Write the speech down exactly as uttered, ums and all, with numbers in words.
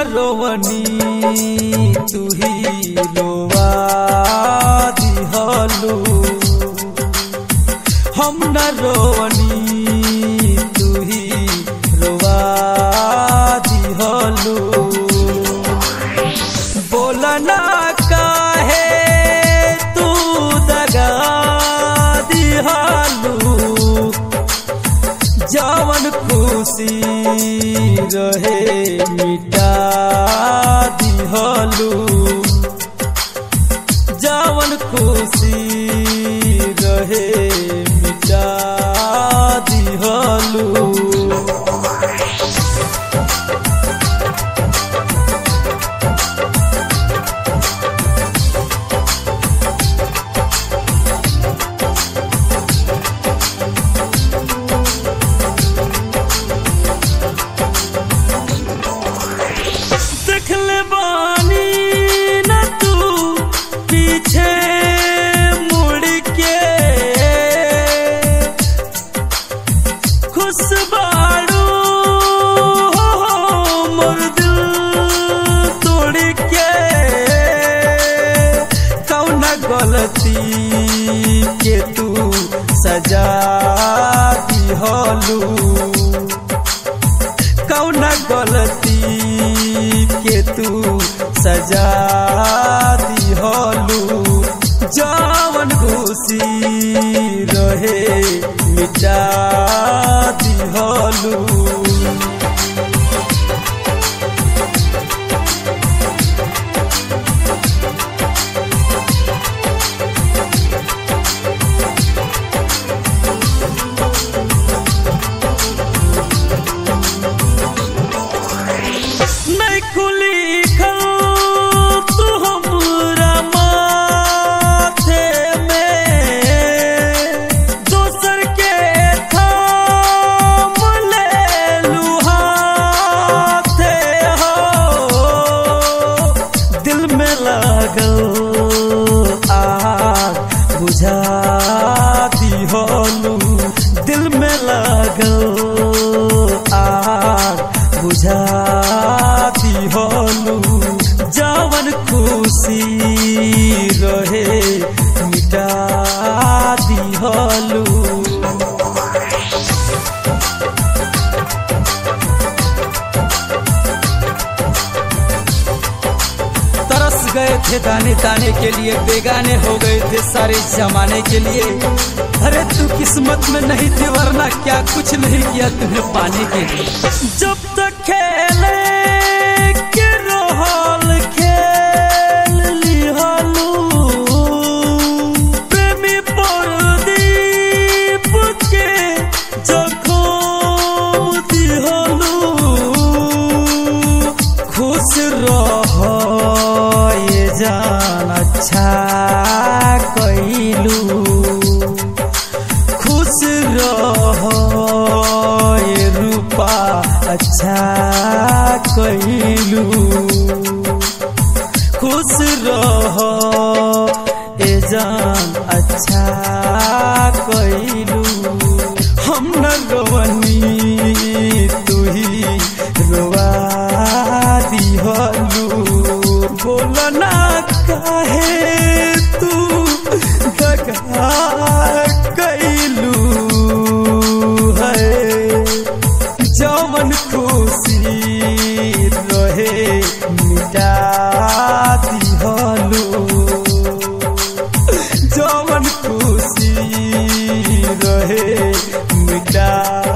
रोवनी तू ही रोवा दिहलू, हम न रोवनी तू ही रोवा दिहलू। बोलना काहे तू दगा दिहलू, जवन खुशी रहे मिटा दिहलू, जवन खुशी रहे मिटा दिहलू। गलती के तू सजा दिहलू, कौना गलती के तू सजा दिहलू, जवन खुशी रहे मिटा दिहलू। बुझा दिहलू, दिल में लागल आग बुझा दिहलू, जवन खुशी रहे मिटा दिहलू। गए थे दाने दाने के लिए, बेगाने हो गए थे सारे जमाने के लिए। अरे तू किस्मत में नहीं थी वरना क्या कुछ नहीं किया तुम्हें पाने के लिए। जब तक खेले के रोहल खेल लिहलू, प्रेमी परदीप के जखम दिहलू, खुश रह जान अच्छा कैलू, खुश रह रूपा अच्छा कैलू, खुश रह ए जान अच्छा कैलू। हम न रोवनी तू ही रोवा दिहलू, बोलना काहे तू दगा कैलू है, जवन खुशी रहे मिटा दिहलू, जवन खुशी रहे मिटा